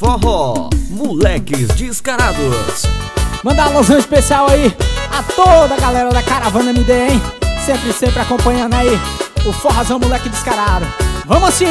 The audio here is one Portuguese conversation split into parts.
Forró, moleques descarados. Manda um alusão especial aí a toda a galera da Caravana MD, hein? Sempre acompanhando aí o forrazão moleque descarado. Vamos assim!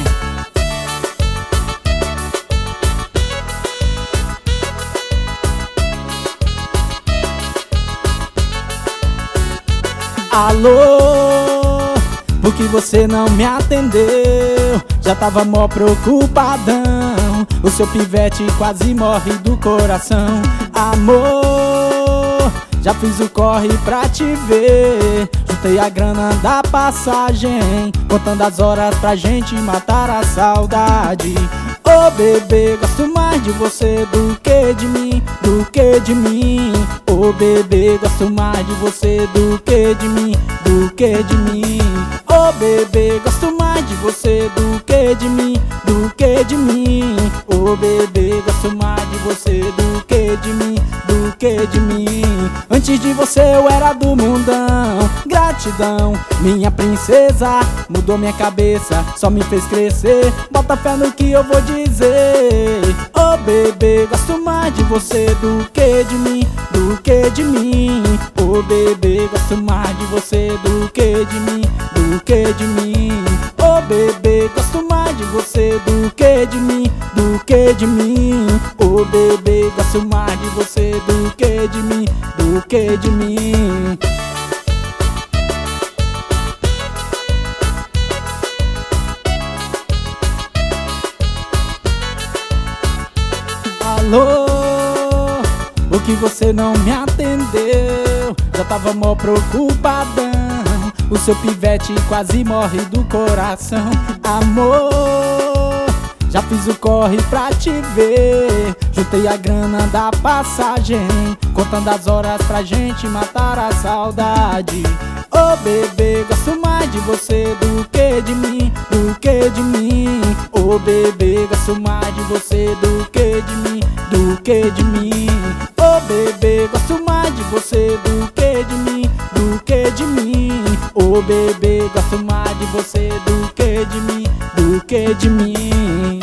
Alô, por que você não me atendeu? Já tava mó preocupadão. O seu pivete quase morre do coração. Amor, já fiz o corre pra te ver. Juntei a grana da passagem, contando as horas pra gente matar a saudade. Ô bebê, gosto mais de você do que de mim, do que de mim. Ô bebê, gosto mais de você do que de mim, do que de mim. Ô bebê, gosto mais de você do que de mim, do que de mim. Ô bebê, gosto mais de você do que de mim, do que de mim. Antes de você eu era do mundão. Gratidão, minha princesa, mudou minha cabeça, só me fez crescer. Bota fé no que eu vou dizer. Ô bebê, gosto mais de você do que de mim, do que de mim. Ô bebê, gosto mais de você do que de mim, do que de mim. Ô bebê, gosto mais de você do que de mim, do que de mim. Ô bebê, gosto mais de você do que de mim, do que de mim. Alô, por que você não me atendeu? Já tava mó preocupadão. O seu pivete quase morre do coração. Amor, já fiz o corre pra te ver. Juntei a grana da passagem, contando as horas pra gente matar a saudade. Ô bebê, gosto mais de você do que de mim, do que de mim. Ô bebê, gosto mais de você do que de mim, do que de mim. Ô bebê, gosto mais de você do que de mim, do que de mim. Ô bebê, gosto mais de você do que de mim, do que de mim.